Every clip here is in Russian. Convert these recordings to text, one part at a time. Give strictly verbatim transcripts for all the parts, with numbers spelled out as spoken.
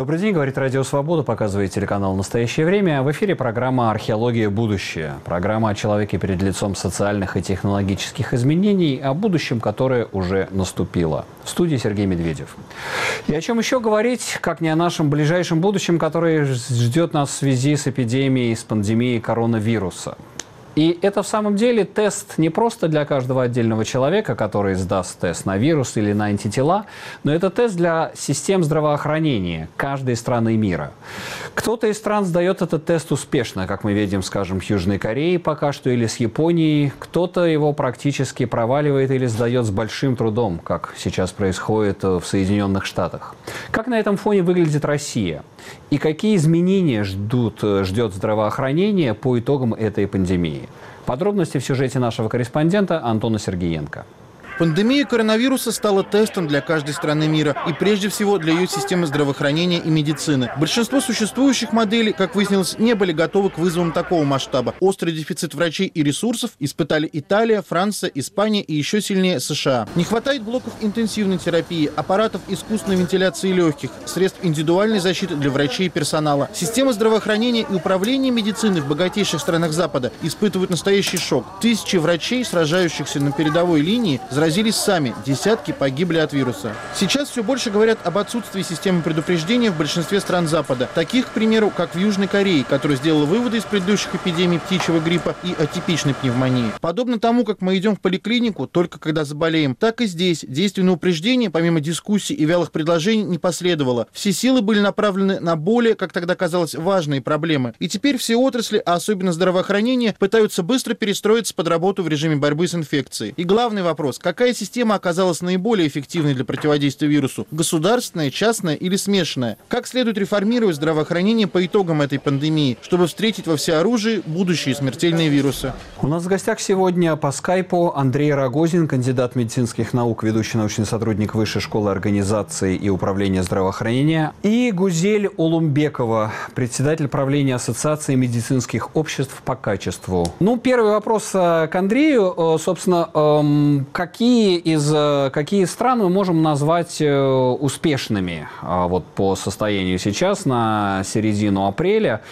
Добрый день, говорит Радио Свобода, показывает телеканал «Настоящее время». В эфире программа «Археология. Будущее». Программа о человеке перед лицом социальных и технологических изменений, о будущем, которое уже наступило. В студии Сергей Медведев. И о чем еще говорить, как не о нашем ближайшем будущем, которое ждет нас в связи с эпидемией, с пандемией коронавируса. И это в самом деле тест не просто для каждого отдельного человека, который сдаст тест на вирус или на антитела, но это тест для систем здравоохранения каждой страны мира. Кто-то из стран сдает этот тест успешно, как мы видим, скажем, в Южной Корее пока что или с Японией. Кто-то его практически проваливает или сдает с большим трудом, как сейчас происходит в Соединенных Штатах. Как на этом фоне выглядит Россия? И какие изменения ждут, ждет здравоохранение по итогам этой пандемии? Подробности в сюжете нашего корреспондента Антона Сергеенко. Пандемия коронавируса стала тестом для каждой страны мира и прежде всего для ее системы здравоохранения и медицины. Большинство существующих моделей, как выяснилось, не были готовы к вызовам такого масштаба. Острый дефицит врачей и ресурсов испытали Италия, Франция, Испания и еще сильнее США. Не хватает блоков интенсивной терапии, аппаратов искусственной вентиляции легких, средств индивидуальной защиты для врачей и персонала. Система здравоохранения и управления медициной в богатейших странах Запада испытывают настоящий шок. Тысячи врачей, сражающихся на передовой линии, заразились сами, десятки погибли от вируса. Сейчас все больше говорят об отсутствии системы предупреждения в большинстве стран Запада. Таких, к примеру, как в Южной Корее, которая сделала выводы из предыдущих эпидемий птичьего гриппа и атипичной пневмонии. Подобно тому, как мы идем в поликлинику только когда заболеем, так и здесь действенное упреждение, помимо дискуссий и вялых предложений, не последовало. Все силы были направлены на более, как тогда казалось, важные проблемы. И теперь все отрасли, а особенно здравоохранение, пытаются быстро перестроиться под работу в режиме борьбы с инфекцией. И главный вопрос – какая система оказалась наиболее эффективной для противодействия вирусу? Государственная, частная или смешанная? Как следует реформировать здравоохранение по итогам этой пандемии, чтобы встретить во всеоружии будущие смертельные вирусы? У нас в гостях сегодня по скайпу Андрей Рогозин, кандидат медицинских наук, ведущий научный сотрудник Высшей школы организации и управления здравоохранения, и Гузель Улумбекова, председатель правления Ассоциации медицинских обществ по качеству. Ну, первый вопрос к Андрею. Собственно, какие Какие из какие страны мы можем назвать успешными вот по состоянию сейчас на середину апреля,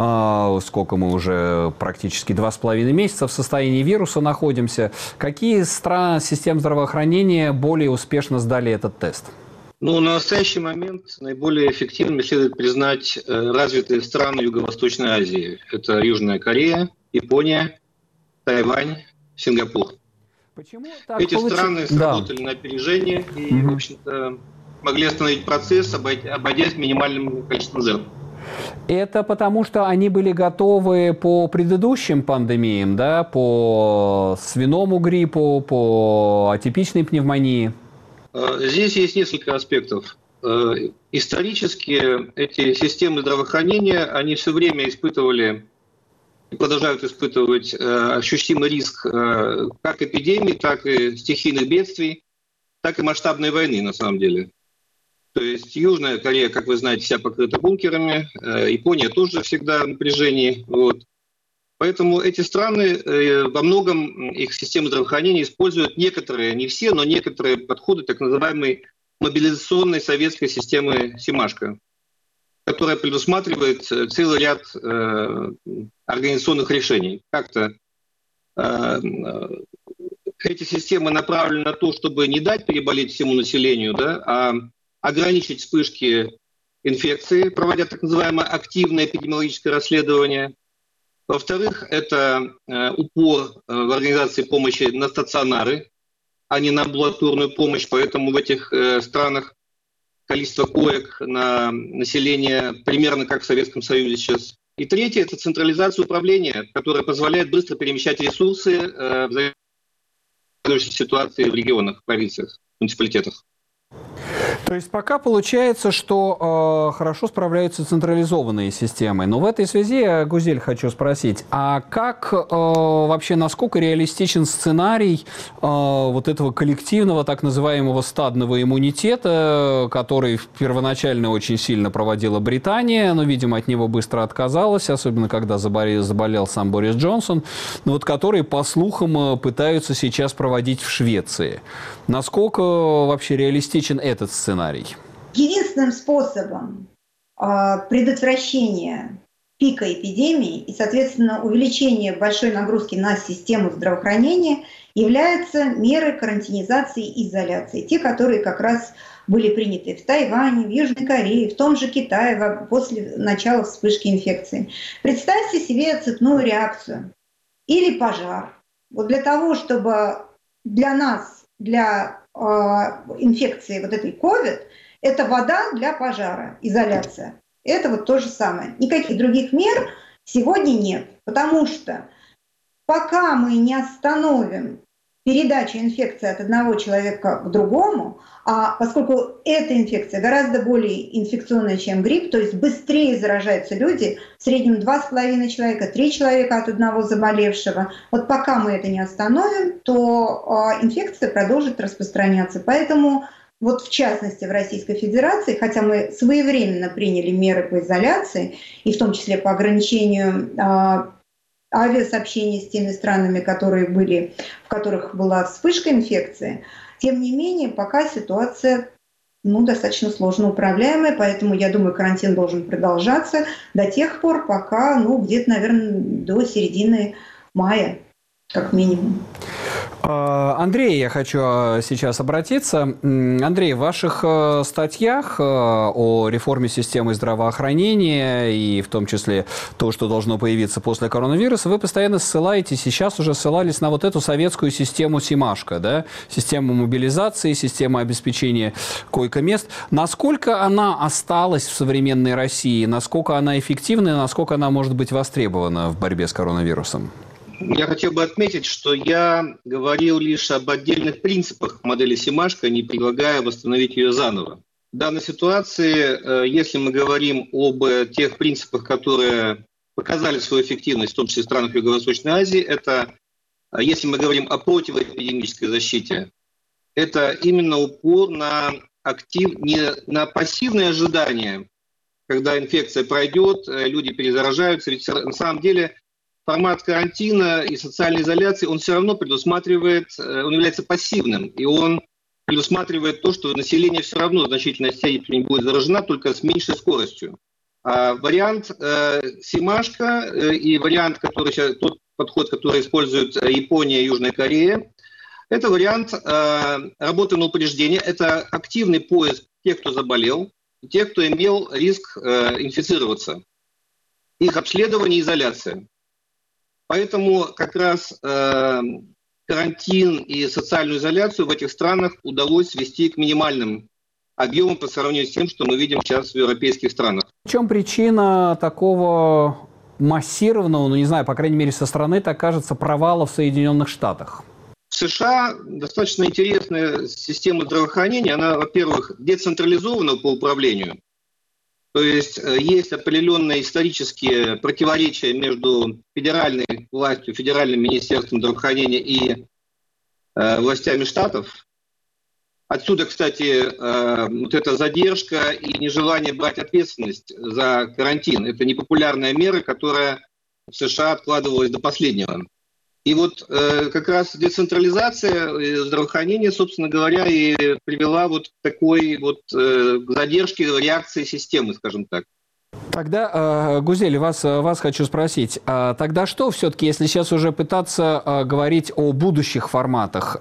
сколько мы уже практически два с половиной месяца в состоянии вируса находимся? Какие страны систем здравоохранения более успешно сдали этот тест? Ну, на настоящий момент наиболее эффективными следует признать развитые страны Юго-Восточной Азии. Это Южная Корея, Япония, Тайвань, Сингапур. Почему так Эти получ... страны сработали да. на опережение и, mm-hmm. в общем-то, могли остановить процесс, обойдясь минимальным количеством жертв. Это потому, что они были готовы по предыдущим пандемиям, да, по свиному гриппу, по атипичной пневмонии? Здесь есть несколько аспектов. Исторически эти системы здравоохранения, они все время испытывали и продолжают испытывать э, ощутимый риск э, как эпидемий, так и стихийных бедствий, так и масштабной войны, на самом деле. То есть Южная Корея, как вы знаете, вся покрыта бункерами, э, Япония тоже всегда в напряжении. Вот. Поэтому эти страны, э, во многом их системы здравоохранения используют некоторые, не все, но некоторые подходы так называемой мобилизационной советской системы СИМАШКО, которая предусматривает целый ряд э, организационных решений. Как-то э, эти системы направлены на то, чтобы не дать переболеть всему населению, да, а ограничить вспышки инфекции, проводя так называемое активное эпидемиологическое расследование. Во-вторых, это э, упор э, в организации помощи на стационары, а не на амбулаторную помощь. Поэтому в этих э, странах количество коек на население примерно как в Советском Союзе сейчас. И третье – это централизация управления, которая позволяет быстро перемещать ресурсы э, в зависимости от ситуации в регионах, провинциях, муниципалитетах. То есть пока получается, что э, хорошо справляются централизованные системы. Но в этой связи, Гузель, хочу спросить, а как э, вообще, насколько реалистичен сценарий э, вот этого коллективного так называемого стадного иммунитета, который первоначально очень сильно проводила Британия, но, видимо, от него быстро отказалась, особенно когда заболел, заболел сам Борис Джонсон, но вот который, по слухам, пытаются сейчас проводить в Швеции. Насколько вообще реалистичен этот сценарий? Единственным способом предотвращения пика эпидемии и, соответственно, увеличение большой нагрузки на систему здравоохранения являются меры карантинизации и изоляции. Те, которые как раз были приняты в Тайване, в Южной Корее, в том же Китае после начала вспышки инфекции. Представьте себе цепную реакцию или пожар. Вот для того, чтобы для нас, для э, инфекции вот этой ковид, это вода для пожара, изоляция. Это вот то же самое. Никаких других мер сегодня нет, потому что пока мы не остановим передачу инфекции от одного человека к другому, а поскольку эта инфекция гораздо более инфекционная, чем грипп, то есть быстрее заражаются люди, в среднем два с половиной человека, три человека от одного заболевшего, вот пока мы это не остановим, то э, инфекция продолжит распространяться. Поэтому вот в частности в Российской Федерации, хотя мы своевременно приняли меры по изоляции, и в том числе по ограничению э, авиасообщений с теми странами, которые были, в которых была вспышка инфекции, тем не менее, пока ситуация ну, достаточно сложно управляемая, поэтому, я думаю, карантин должен продолжаться до тех пор, пока, ну, где-то, наверное, до середины мая, как минимум. Андрей, я хочу сейчас обратиться. Андрей, в ваших статьях о реформе системы здравоохранения и в том числе то, что должно появиться после коронавируса, вы постоянно ссылаетесь, сейчас уже ссылались на вот эту советскую систему СИМАШКО, да? Систему мобилизации, систему обеспечения койко-мест. Насколько она осталась в современной России, насколько она эффективна и насколько она может быть востребована в борьбе с коронавирусом? Я хотел бы отметить, что я говорил лишь об отдельных принципах модели СИМАШКО, не предлагая восстановить ее заново. В данной ситуации, если мы говорим об тех принципах, которые показали свою эффективность, в том числе в странах Юго-Восточной Азии, это, если мы говорим о противоэпидемической защите, это именно упор на, актив, не на пассивное ожидание, когда инфекция пройдет, люди перезаражаются. Ведь на самом деле формат карантина и социальной изоляции, он все равно предусматривает, он является пассивным, и он предусматривает то, что население все равно в значительной степени будет заражено, только с меньшей скоростью. А вариант э, СИМАШКО э, и вариант, который сейчас, тот подход, который используют Япония и Южная Корея, это вариант э, работы на упреждение, это активный поиск тех, кто заболел, и тех, кто имел риск э, инфицироваться, их обследование и изоляция. Поэтому как раз э, карантин и социальную изоляцию в этих странах удалось свести к минимальным объемам по сравнению с тем, что мы видим сейчас в европейских странах. В чем причина такого массированного, ну не знаю, по крайней мере со стороны, так кажется, провала в Соединенных Штатах? В США достаточно интересная система здравоохранения. Она, во-первых, децентрализована по управлению. То есть есть определенные исторические противоречия между федеральной властью, федеральным министерством здравоохранения и э, властями штатов. Отсюда, кстати, э, вот эта задержка и нежелание брать ответственность за карантин. Это непопулярная мера, которая в США откладывалась до последнего. И вот э, как раз децентрализация здравоохранения, собственно говоря, и привела вот к такой вот э, задержке реакции системы, скажем так. Тогда, Гузель, вас, вас хочу спросить. Тогда что все-таки, если сейчас уже пытаться говорить о будущих форматах,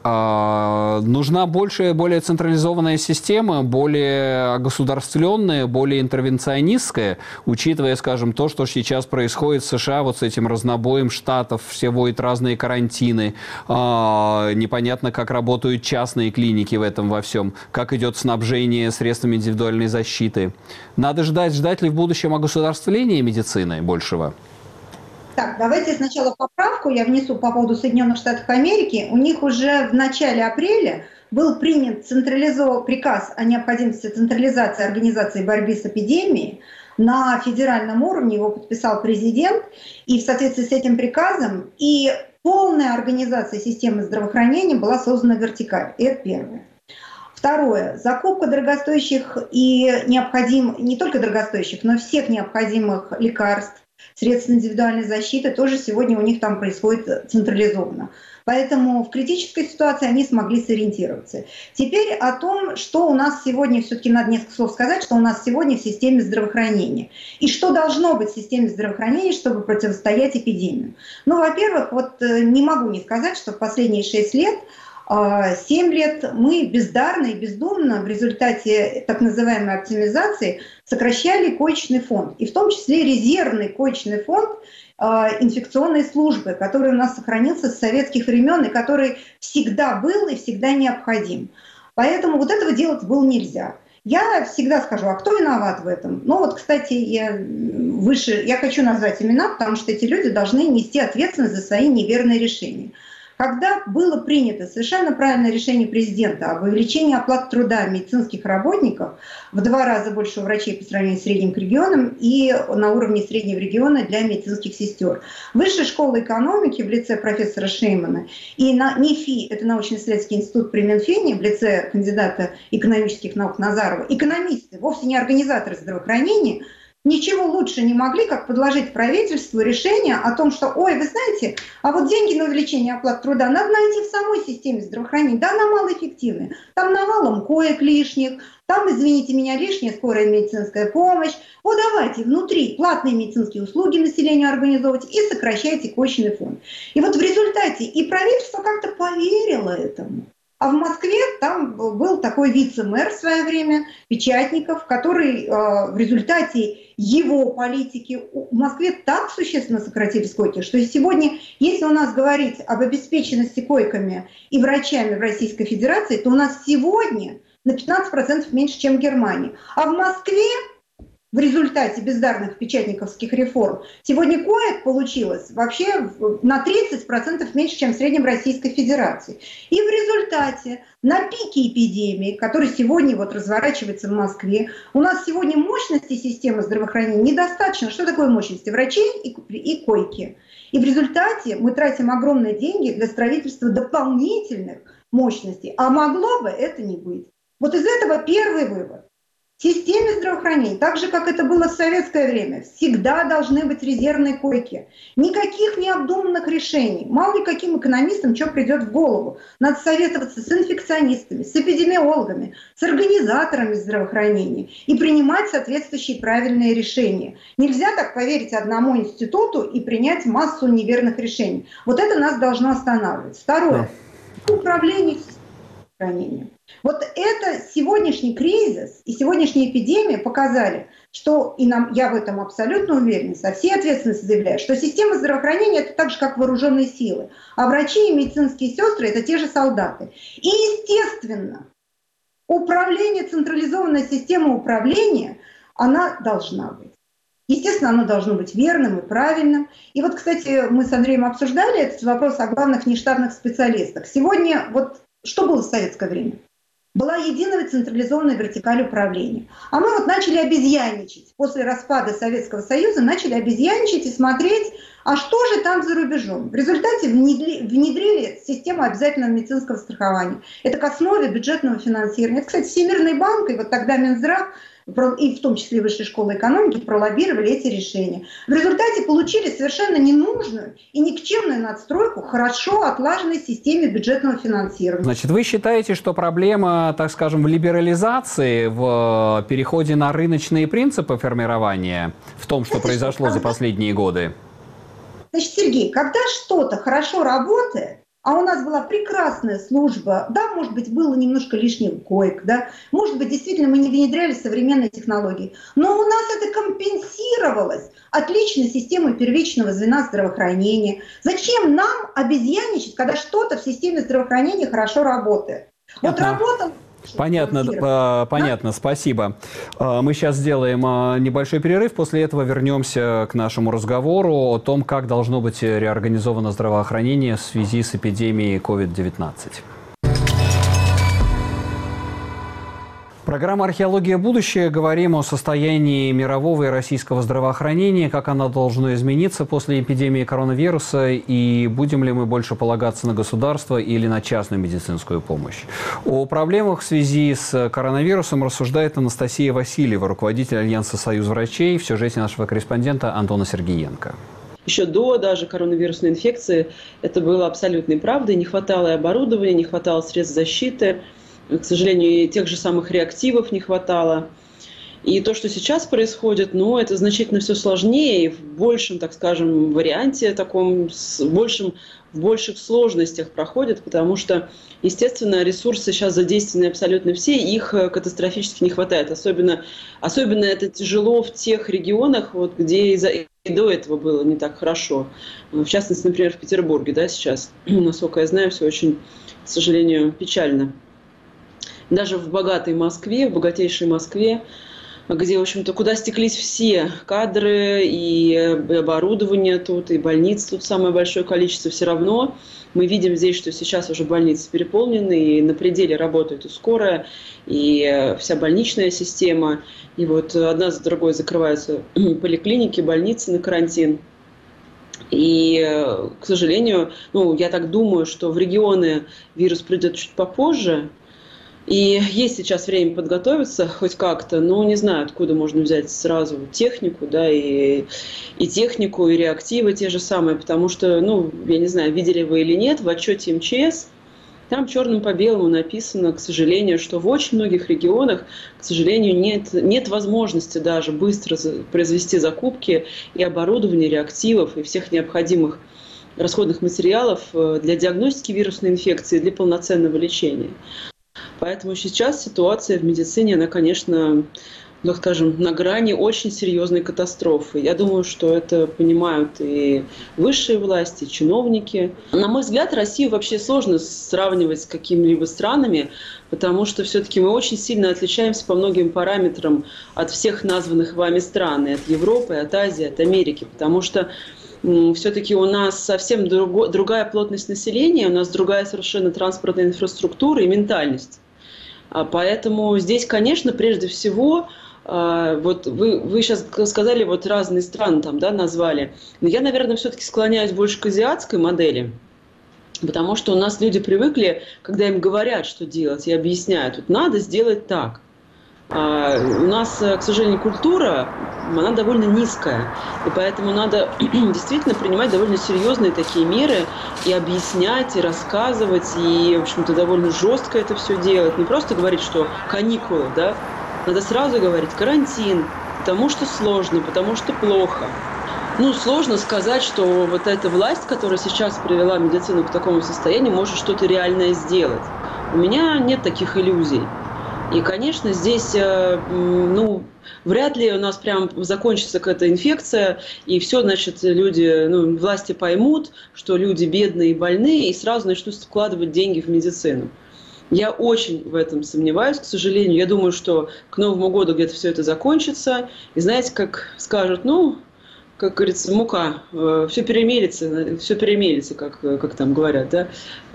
нужна больше, более централизованная система, более государственная, более интервенционистская, учитывая, скажем, то, что сейчас происходит в США вот с этим разнобоем штатов, все вводят разные карантины, непонятно, как работают частные клиники в этом во всем, как идет снабжение средствами индивидуальной защиты. Надо ждать, ждать ли в будущем огосударствления медицины большего? Так, давайте сначала поправку я внесу по поводу Соединенных Штатов Америки. У них уже в начале апреля был принят централизов... приказ о необходимости централизации организации борьбы с эпидемией. На федеральном уровне его подписал президент. И в соответствии с этим приказом и полная организация системы здравоохранения была создана вертикаль. Это первое. Второе. Закупка дорогостоящих и необходим, не только дорогостоящих, но всех необходимых лекарств, средств индивидуальной защиты тоже сегодня у них там происходит централизованно. Поэтому в критической ситуации они смогли сориентироваться. Теперь о том, что у нас сегодня, все-таки надо несколько слов сказать, что у нас сегодня в системе здравоохранения. И что должно быть в системе здравоохранения, чтобы противостоять эпидемии. Ну, во-первых, вот не могу не сказать, что в последние шесть лет, семь лет мы бездарно и бездумно в результате так называемой оптимизации сокращали коечный фонд. И в том числе резервный коечный фонд инфекционной службы, который у нас сохранился с советских времен и который всегда был и всегда необходим. Поэтому вот этого делать было нельзя. Я всегда скажу, а кто виноват в этом? Ну вот, кстати, я, выше, я хочу назвать имена, потому что эти люди должны нести ответственность за свои неверные решения. Когда было принято совершенно правильное решение президента об увеличении оплаты труда медицинских работников в два раза больше у врачей по сравнению с средним регионом и на уровне среднего региона для медицинских сестер. Высшая школа экономики в лице профессора Шеймана и на НИФИ, это научно-исследовательский институт при Минфине, в лице кандидата экономических наук Назарова, экономисты, вовсе не организаторы здравоохранения, ничего лучше не могли, как предложить правительству решение о том, что, ой, вы знаете, а вот деньги на увеличение оплаты труда надо найти в самой системе здравоохранения. Да, она малоэффективная. Там навалом коек лишних, там, извините меня, лишняя скорая медицинская помощь. Вот давайте внутри платные медицинские услуги населению организовывать и сокращайте коечный фонд. И вот в результате и правительство как-то поверило этому. А в Москве там был такой вице-мэр в свое время, Печатников, который э, в результате его политики в Москве так существенно сократились койки, что сегодня, если у нас говорить об обеспеченности койками и врачами в Российской Федерации, то у нас сегодня на пятнадцать процентов меньше, чем в Германии. А в Москве в результате бездарных печатниковских реформ сегодня коек получилось вообще на тридцать процентов меньше, чем в среднем Российской Федерации. И в результате на пике эпидемии, который сегодня вот разворачивается в Москве, у нас сегодня мощности системы здравоохранения недостаточно. Что такое мощности? Врачей и, и койки. И в результате мы тратим огромные деньги для строительства дополнительных мощностей. А могло бы это не быть. Вот из этого первый вывод. В системе здравоохранения, так же, как это было в советское время, всегда должны быть резервные койки. Никаких необдуманных решений. Мало ли каким экономистам что придет в голову. Надо советоваться с инфекционистами, с эпидемиологами, с организаторами здравоохранения и принимать соответствующие правильные решения. Нельзя так поверить одному институту и принять массу неверных решений. Вот это нас должно останавливать. Второе. Управление здравоохранением. Вот это сегодняшний кризис и сегодняшняя эпидемия показали, что, и нам, я в этом абсолютно уверена, со всей ответственностью заявляю, что система здравоохранения – это так же, как вооруженные силы, а врачи и медицинские сестры – это те же солдаты. И, естественно, управление, централизованная система управления, она должна быть. Естественно, оно должно быть верным и правильным. И вот, кстати, мы с Андреем обсуждали этот вопрос о главных нештатных специалистах. Сегодня, вот что было в советское время? Была единая централизованная вертикаль управления. А мы вот начали обезьянничать. После распада Советского Союза начали обезьяничать и смотреть, а что же там за рубежом. В результате внедрили, внедрили систему обязательного медицинского страхования. Это к основе бюджетного финансирования. Это, кстати, Всемирный банк и вот тогда Минздрав, и в том числе Высшая школа экономики, пролоббировали эти решения. В результате получили совершенно ненужную и никчемную надстройку хорошо отлаженной системе бюджетного финансирования. Значит, вы считаете, что проблема, так скажем, в либерализации, в переходе на рыночные принципы формирования, в том, что произошло за последние годы? Значит, Сергей, когда что-то хорошо работает, а у нас была прекрасная служба, да, может быть, было немножко лишних коек, да, может быть, действительно мы не внедряли современные технологии, но у нас это компенсировалось отличной системой первичного звена здравоохранения. Зачем нам обезьяничать, когда что-то в системе здравоохранения хорошо работает? Вот работал... Понятно, понятно, спасибо. Мы сейчас сделаем небольшой перерыв, после этого вернемся к нашему разговору о том, как должно быть реорганизовано здравоохранение в связи с эпидемией ковид девятнадцать. Программа «Археология. Будущее». Говорим о состоянии мирового и российского здравоохранения, как оно должно измениться после эпидемии коронавируса и будем ли мы больше полагаться на государство или на частную медицинскую помощь. О проблемах в связи с коронавирусом рассуждает Анастасия Васильева, руководитель Альянса «Союз врачей», в сюжете нашего корреспондента Антона Сергиенко. Еще до даже коронавирусной инфекции это было абсолютной правдой. Не хватало и оборудования, не хватало средств защиты. К сожалению, и тех же самых реактивов не хватало. И то, что сейчас происходит, ну, это значительно все сложнее и в большем, так скажем, варианте, таком, с большим, в больших сложностях проходит, потому что, естественно, ресурсы сейчас задействованы абсолютно все, их катастрофически не хватает. Особенно, особенно это тяжело в тех регионах, вот, где из-за и до этого было не так хорошо. В частности, например, в Петербурге, да, сейчас, насколько я знаю, все очень, к сожалению, печально. Даже в богатой Москве, в богатейшей Москве, где, в общем-то, куда стеклись все кадры и оборудование тут, и больниц тут самое большое количество, все равно мы видим здесь, что сейчас уже больницы переполнены, и на пределе работает и скорая, и вся больничная система. И вот одна за другой закрываются поликлиники, больницы на карантин. И, к сожалению, ну, я так думаю, что в регионы вирус придет чуть попозже. И есть сейчас время подготовиться хоть как-то, но не знаю, откуда можно взять сразу технику, да, и, и технику, и реактивы те же самые, потому что, ну, я не знаю, видели вы или нет, в отчете эм че эс там черным по белому написано, к сожалению, что в очень многих регионах, к сожалению, нет, нет возможности даже быстро произвести закупки и оборудования, реактивов, и всех необходимых расходных материалов для диагностики вирусной инфекции, для полноценного лечения. Поэтому сейчас ситуация в медицине, она, конечно, так скажем, на грани очень серьезной катастрофы. Я думаю, что это понимают и высшие власти, и чиновники. На мой взгляд, Россию вообще сложно сравнивать с какими-либо странами, потому что все-таки мы очень сильно отличаемся по многим параметрам от всех названных вами стран, и от Европы, от Азии, от Америки, потому что все-таки у нас совсем друго, другая плотность населения, у нас другая совершенно транспортная инфраструктура и ментальность. Поэтому здесь, конечно, прежде всего, вот вы, вы сейчас сказали, вот разные страны там, да, назвали, но я, наверное, все-таки склоняюсь больше к азиатской модели, потому что у нас люди привыкли, когда им говорят, что делать, и объясняют, вот надо сделать так. А у нас, к сожалению, культура, она довольно низкая, и поэтому надо действительно принимать довольно серьезные такие меры и объяснять, и рассказывать, и, в общем-то, довольно жестко это все делать. Не просто говорить, что каникулы, да, надо сразу говорить карантин, потому что сложно, потому что плохо. Ну, сложно сказать, что вот эта власть, которая сейчас привела медицину к такому состоянию, может что-то реальное сделать. У меня нет таких иллюзий. И, конечно, здесь, ну, вряд ли у нас прям закончится какая-то инфекция, и все, значит, люди, ну, власти поймут, что люди бедные и больные, и сразу начнут вкладывать деньги в медицину. Я очень в этом сомневаюсь, к сожалению. Я думаю, что к Новому году где-то все это закончится. И знаете, как скажут, ну, как говорится, мука, все перемелится, все перемелится, как, как там говорят, да.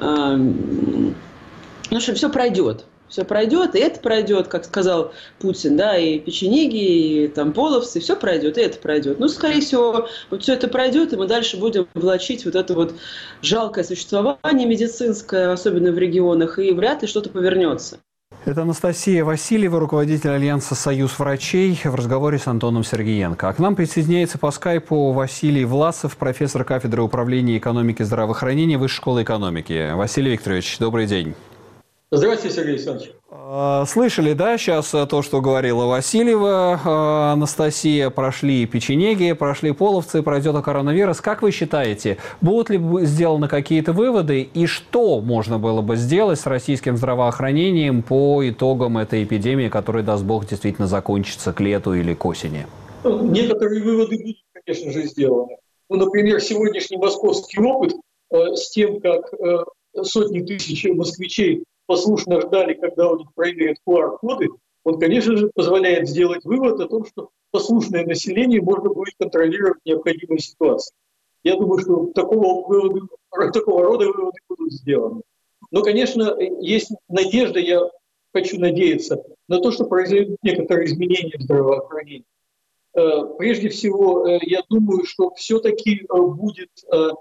Ну, что все пройдет. Все пройдет, и это пройдет, как сказал Путин, да, и печенеги, и там половцы, все пройдет, и это пройдет. Ну, скорее всего, вот все это пройдет, и мы дальше будем влачить вот это вот жалкое существование медицинское, особенно в регионах, и вряд ли что-то повернется. Это Анастасия Васильева, руководитель Альянса «Союз врачей», в разговоре с Антоном Сергиенко. А к нам присоединяется по скайпу Василий Власов, профессор кафедры управления экономики и здравоохранения Высшей школы экономики. Василий Викторович, добрый день. Здравствуйте, Сергей Александрович. Слышали, да, сейчас то, что говорила Васильева, Анастасия, прошли печенеги, прошли половцы, пройдет коронавирус. Как вы считаете, будут ли сделаны какие-то выводы и что можно было бы сделать с российским здравоохранением по итогам этой эпидемии, которая, даст Бог, действительно закончится к лету или к осени? Ну, некоторые выводы будут, конечно же, сделаны. Ну, например, сегодняшний московский опыт э, с тем, как э, сотни тысяч москвичей послушно ждали, когда у них проверят ку ар-коды, он, конечно же, позволяет сделать вывод о том, что послушное население можно будет контролировать в необходимой ситуации. Я думаю, что такого, вывода, такого рода выводы будут сделаны. Но, конечно, есть надежда, я хочу надеяться на то, что произойдут некоторые изменения в здравоохранении. Прежде всего, я думаю, что все-таки будет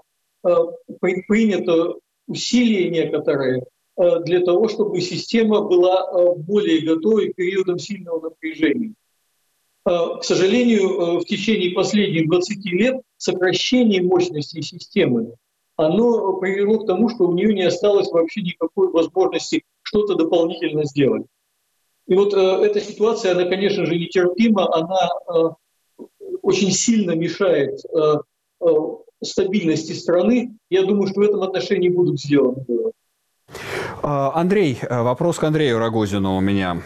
принято усилие некоторые для того, чтобы система была более готовой к периодам сильного напряжения. К сожалению, в течение последних двадцати лет сокращение мощности системы, оно привело к тому, что у нее не осталось вообще никакой возможности что-то дополнительно сделать. И вот э, эта ситуация, она, конечно же, нетерпима, она э, очень сильно мешает э, э, стабильности страны. Я думаю, что в этом отношении будут сделаны выводы. Андрей, вопрос к Андрею Рогозину у меня.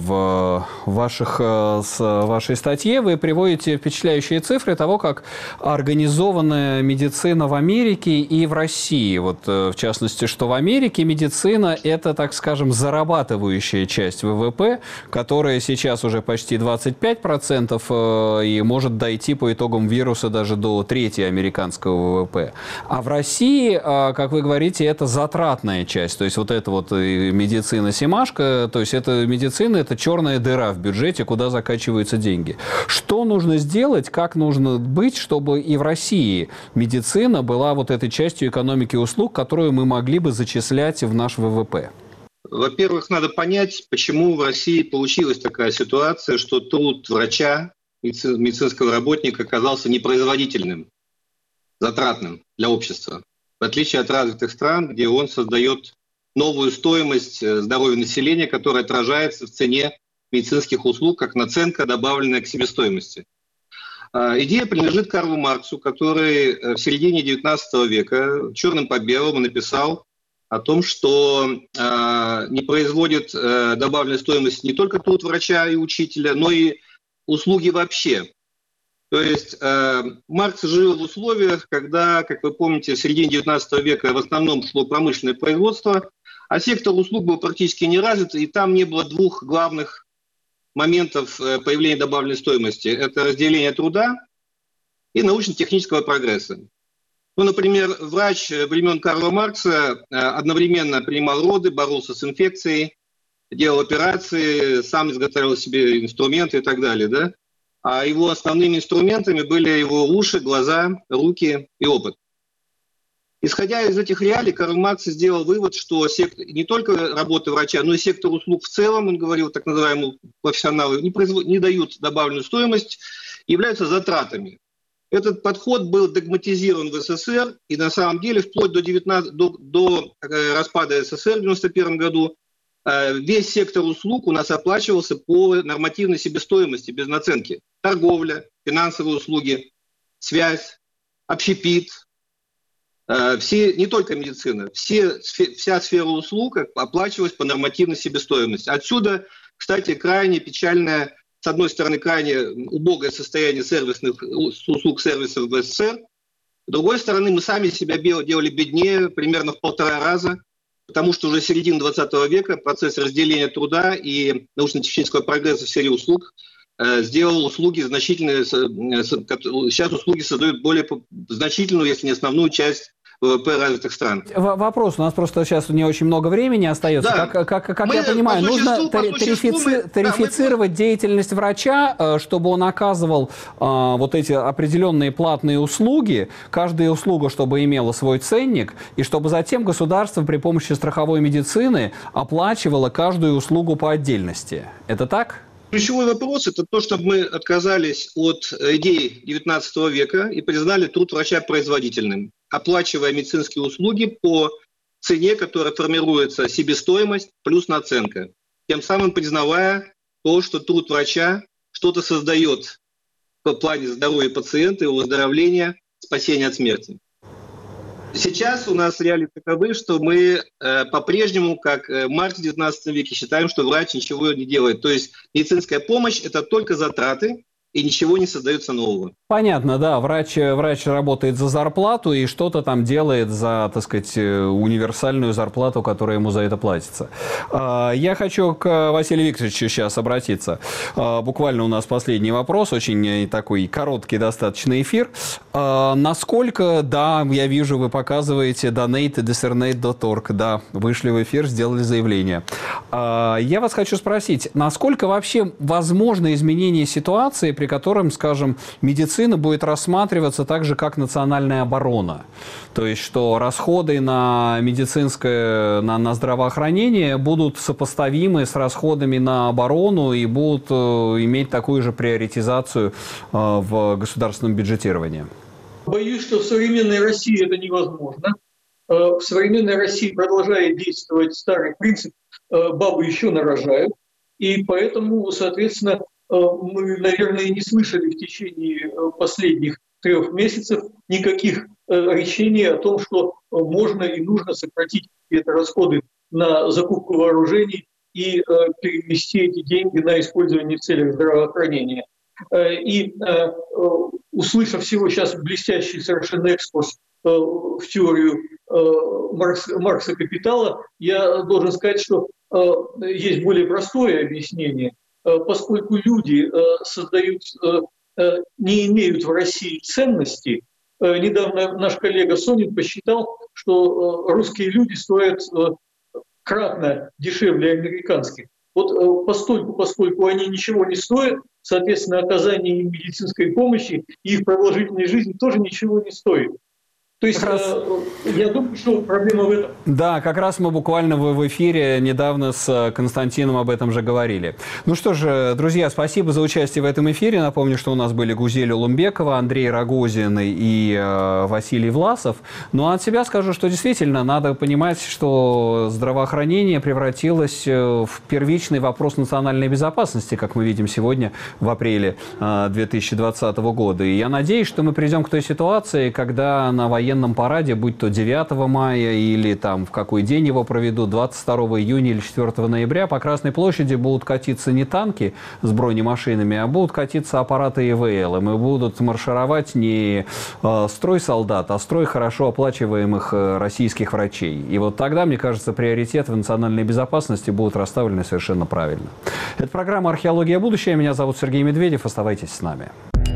В ваших, с вашей статье вы приводите впечатляющие цифры того, как организована медицина в Америке и в России. Вот, в частности, что в Америке медицина – это, так скажем, зарабатывающая часть ВВП, которая сейчас уже почти двадцать пять процентов и может дойти по итогам вируса даже до трети американского ВВП. А в России, как вы говорите, это затратная часть. То есть вот это вот медицина-семашка, то есть это медицина, это черная дыра в бюджете, куда закачиваются деньги. Что нужно сделать, как нужно быть, чтобы и в России медицина была вот этой частью экономики услуг, которую мы могли бы зачислять в наш ВВП? Во-первых, надо понять, почему в России получилась такая ситуация, что труд врача, медицинского работника оказался непроизводительным, затратным для общества. В отличие от развитых стран, где он создает новую стоимость здоровья населения, которая отражается в цене медицинских услуг, как наценка, добавленная к себестоимости. Идея принадлежит Карлу Марксу, который в середине девятнадцатого века черным по белому написал о том, что не производит добавленной стоимости не только труд врача и учителя, но и услуги вообще. То есть э, Маркс жил в условиях, когда, как вы помните, в середине девятнадцатого века в основном шло промышленное производство, а сектор услуг был практически не развит, и там не было двух главных моментов появления добавленной стоимости. Это разделение труда и научно-технического прогресса. Ну, например, врач времен Карла Маркса одновременно принимал роды, боролся с инфекцией, делал операции, сам изготовил себе инструменты и так далее, да? А его основными инструментами были его уши, глаза, руки и опыт. Исходя из этих реалий, Карл Маркс сделал вывод, что сектор, не только работа врача, но и сектор услуг в целом, он говорил, так называемые профессионалы, не, производ... не дают добавленную стоимость, являются затратами. Этот подход был догматизирован в СССР, и на самом деле вплоть до, девятнадцатого, до, до распада СССР в девяносто первом году весь сектор услуг у нас оплачивался по нормативной себестоимости, без наценки. Торговля, финансовые услуги, связь, общепит. Все, не только медицина, все, вся сфера услуг оплачивалась по нормативной себестоимости. Отсюда, кстати, крайне печальное, с одной стороны, крайне убогое состояние сервисных услуг сервисов в СССР, с другой стороны, мы сами себя делали беднее примерно в полтора раза, потому что уже с середины двадцатого века процесс разделения труда и научно-технического прогресса в сфере услуг э, сделал услуги значительные. Э, сейчас услуги создают более значительную, если не основную часть ВВП развитых стран. Вопрос. У нас просто сейчас не очень много времени остается. Да. Как, как, как я понимаю, нужно тарифици... мы... тарифицировать да, мы... деятельность врача, чтобы он оказывал а, вот эти определенные платные услуги, каждая услуга, чтобы имела свой ценник, и чтобы затем государство при помощи страховой медицины оплачивало каждую услугу по отдельности. Это так? Ключевой вопрос – это то, чтобы мы отказались от идей девятнадцатого века и признали труд врача производительным, оплачивая медицинские услуги по цене, которая формируется себестоимость плюс наценка, тем самым признавая то, что труд врача что-то создает в плане здоровья пациента, его выздоровления, спасения от смерти. Сейчас у нас реалии таковы, что мы э, по-прежнему, как э, Маркс в девятнадцатом веке, считаем, что врач ничего не делает. То есть медицинская помощь – это только затраты, и ничего не создается нового. Понятно, да. Врач, врач работает за зарплату и что-то там делает за, так сказать, универсальную зарплату, которая ему за это платится. Я хочу к Василию Викторовичу сейчас обратиться. Буквально у нас последний вопрос, очень такой короткий достаточно эфир. Насколько, да, я вижу, вы показываете donate discernate точка org, да, вышли в эфир, сделали заявление. Я вас хочу спросить, насколько вообще возможно изменение ситуации, при котором, скажем, медицина будет рассматриваться так же, как национальная оборона. То есть, что расходы на медицинское, на, на здравоохранение будут сопоставимы с расходами на оборону и будут э, иметь такую же приоритизацию э, в государственном бюджетировании. Боюсь, что в современной России это невозможно. В современной России продолжает действовать старый принцип «бабы еще нарожают». И поэтому, соответственно, мы, наверное, не слышали в течение последних трех месяцев никаких речений о том, что можно и нужно сократить это расходы на закупку вооружений и перевести эти деньги на использование в целях здравоохранения. И услышав всего сейчас блестящий совершенно экскурс в теорию Маркса, Маркса «Капитала», я должен сказать, что есть более простое объяснение. Поскольку люди создают, не имеют в России ценностей, недавно наш коллега Сонин посчитал, что русские люди стоят кратно дешевле американских. Вот постольку, поскольку они ничего не стоят, соответственно, оказание им медицинской помощи и их продолжительной жизни тоже ничего не стоит. То есть, раз... я думаю, что проблема в этом. Да, как раз мы буквально в эфире недавно с Константином об этом же говорили. Ну что же, друзья, спасибо за участие в этом эфире. Напомню, что у нас были Гузель Улумбекова, Андрей Рогозин и э, Василий Власов. Ну а от себя скажу, что действительно надо понимать, что здравоохранение превратилось в первичный вопрос национальной безопасности, как мы видим сегодня в апреле э, две тысячи двадцатого года. И я надеюсь, что мы придем к той ситуации, когда на военном военном параде, будь то девятого мая или там в какой день его проведут, двадцать второго июня или четвёртого ноября, по Красной площади будут катиться не танки с бронемашинами, а будут катиться аппараты ИВЛ. И мы будут маршировать не э, строй солдат, а строй хорошо оплачиваемых э, российских врачей. И вот тогда, мне кажется, приоритеты в национальной безопасности будут расставлены совершенно правильно. Это программа «Археология. Будущее». Меня зовут Сергей Медведев. Оставайтесь с нами.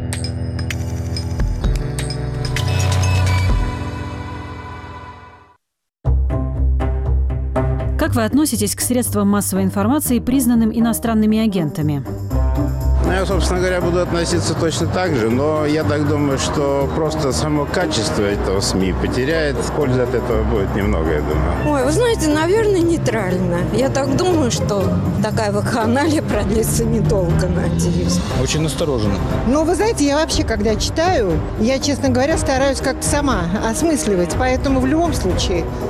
Как вы относитесь к средствам массовой информации, признанным иностранными агентами? Ну, я, собственно говоря, буду относиться точно так же, но я так думаю, что просто само качество этого СМИ потеряет. Пользы от этого будет немного, я думаю. Ой, вы знаете, наверное, нейтрально. Я так думаю, что такая вакханалия продлится недолго, надеюсь. Очень настороженно. Ну, вы знаете, я вообще, когда читаю, я, честно говоря, стараюсь как-то сама осмысливать. Поэтому в любом случае